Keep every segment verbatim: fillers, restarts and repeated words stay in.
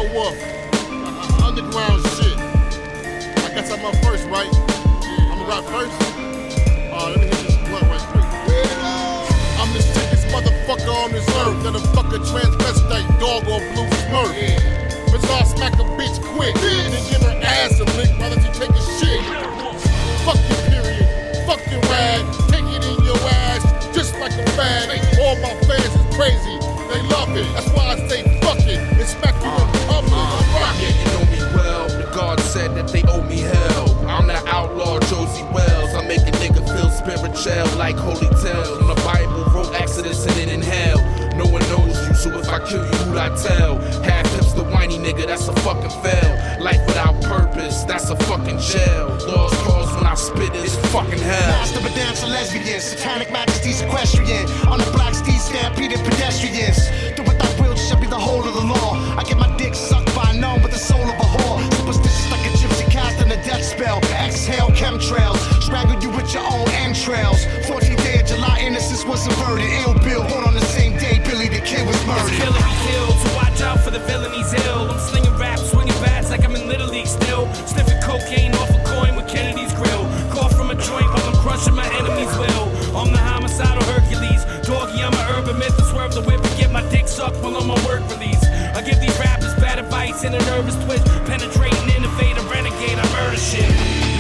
Wolf. Uh, underground shit. I guess I'm up first, right? I'ma rap first? Uh, let me hit this blunt right quick. I'm the sickest motherfucker on this earth. That a fucking transvestite dog or blue smurf. Bizarre smack a bitch quick. Then give her ass a lick while she take a shit. Fuck your period. Fuck your rag. Take it in your ass just like a fag. All my fans is crazy. They love it. That's why I say fuck it. And smack you in public. Rock Yeah, it. you know me well. The God said that they owe me hell. I'm the outlaw Josie Wells. I make a nigga feel spiritual like holy tales. From the Bible, wrote Exodus and then in hell. No one knows you, so if I kill you, who'd I tell? Half hips the whiny nigga, that's a fucking fail. Life without purpose, that's a fucking jail. Lost cause when I spit it's fucking hell. Master of dance for lesbians, satanic majesty's equestrian. On the black steed, stampeded pedestrians. Do without will shall be the whole of the law. I get my dick sucked by none with the soul of a whore. Superstitious like a gypsy casting a death spell. Exhale chemtrails, strangle you with your own entrails. fourteenth day of July, innocence was averted. Ill Bill, born on the same day Billy the Kid was murdered. It's killing me killed, so watch out for the villain, he's ill. I'm slinging raps, swinging bats like I'm in Little League still. Sniffing cocaine off a coin with Kennedy's grill. Cough from a joint while I'm crushing my enemy's will. I'm the homicidal Hercules. Doggy, I'm an urban myth. I swerve the whip and get my dick sucked while on my work release. I give these rappers bad advice and a nervous twist. Penetrating, innovator, renegade, I murder shit.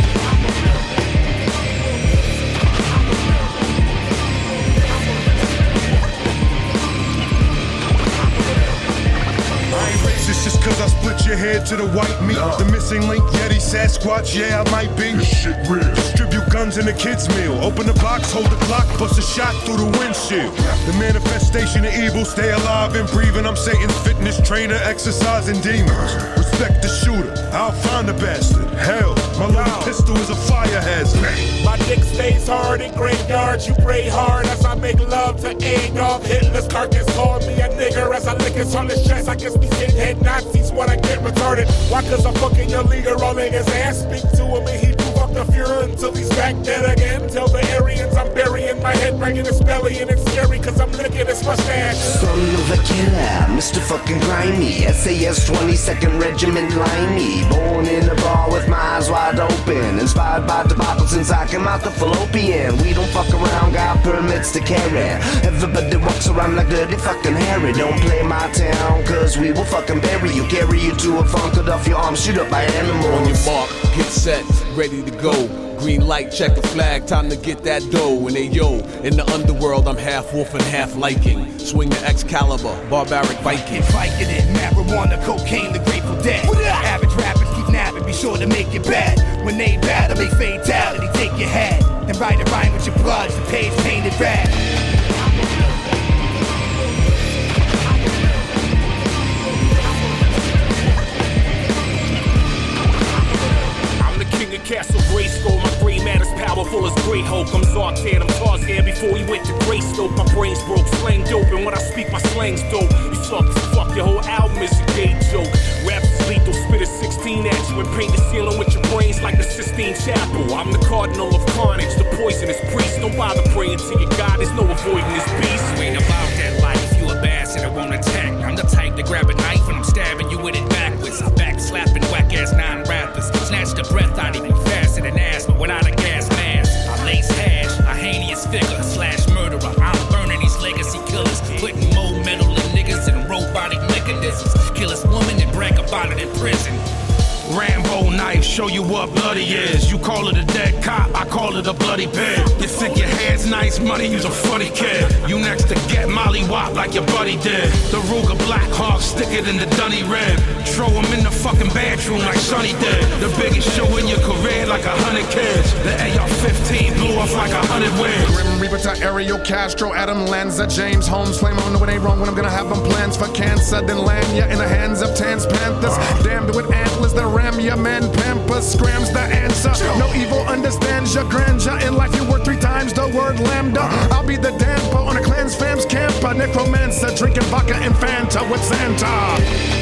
Just cause I split your head to the white meat. Nah. The missing link, Yeti, Sasquatch, yeah, I might be. This shit real. Distribute guns in the kids' meal. Open the box, hold the Glock, bust a shot through the windshield. The manifestation of evil, stay alive and breathing. I'm Satan's fitness trainer, exercising demons. Respect the shooter, I'll find the bastard. Hell, my little pistol is a fire hazard. My dick stays hard in graveyards. You pray hard as I make love to Adolf Hitler's carcass. Call me a nigger as I lick his on his chest. I guess we sit head Nazis when I get retarded. Why? Cause I'm fucking your leader, rolling his ass. Speak to him and he prove up the Fuhrer until he's back dead again. Tell the Aryans I'm burying my head, bringing his belly, and it's scary cause I'm licking his mustache. Son of a killer, Mister fucking grimy. S A S twenty-second Regiment Limey. Born in a bar with my eyes wide open. Inspired by the Bible since I came out the fallopian. We don't fuck around, got permits to carry. Everybody walks around like dirty fucking Harry. Don't play my town cause we will fucking bury you. Carry you to a phone, cut off your arm, shoot up by animals. On your mark, get set, ready to go. Green light, check the flag, time to get that dough. And hey yo, in the underworld I'm half wolf and half Viking. Swing the Excalibur, barbaric Viking. Viking it, marijuana, cocaine, the Grateful Dead. Average rappers keep napping, be sure to make it bad. When they battle, they fatality, take your hat. And write a rhyme with your blood, the page painted red. Castle Grayskull, my gray matter's powerful as Grey Hulk. I'm Zartan, I'm Tarzan before he went to Greystoke. My brain's broke, slang dope, and when I speak, my slang's dope. You suck as fuck, your whole album is a gay joke. Raps is lethal, spit a sixteen at you and paint the ceiling with your brains like the Sistine Chapel. I'm the cardinal of carnage, the poisonous priest. Don't bother praying to your God, there's no avoiding this beast. You ain't about that life, you a bastard, I won't attack. I'm the type to grab a knife and I'm stabbing you with it backwards. Back slapping whack-ass non-rappers. Snatch the breath out even faster than asthma without a gas mask. I lace hash, a heinous figure, slash murderer. I'm burning these legacy killers, putting more metal in niggas and robotic mechanisms. Kill this woman and brag about it in prison. Rambo knife, show you what bloody is. You call it a dead cop, I call it a bloody pig. You think your hair's nice, money, you's a funny kid. You next to get Molly Wop like your buddy did. The Ruger Black Hawk, stick it in the dunny rib. Throw him in the fucking bathroom like Sonny did. The biggest show in your career like a hundred kids. The A R fifteen blew off like a hundred wigs. Grim Reaper to Ariel Castro, Adam Lanza, James Holmes. Flame on, no it ain't wrong when I'm gonna have them plans for cancer. Then land ya in the hands of Tans Panthers. Damned with antlers, the ram ya man Pampers. Scrams the answer, no evil understands your grandeur. In life you work three times the word lambda. I'll be the damper on a clan's fam's camper. Necromancer, drinking vodka and Fanta with Santa.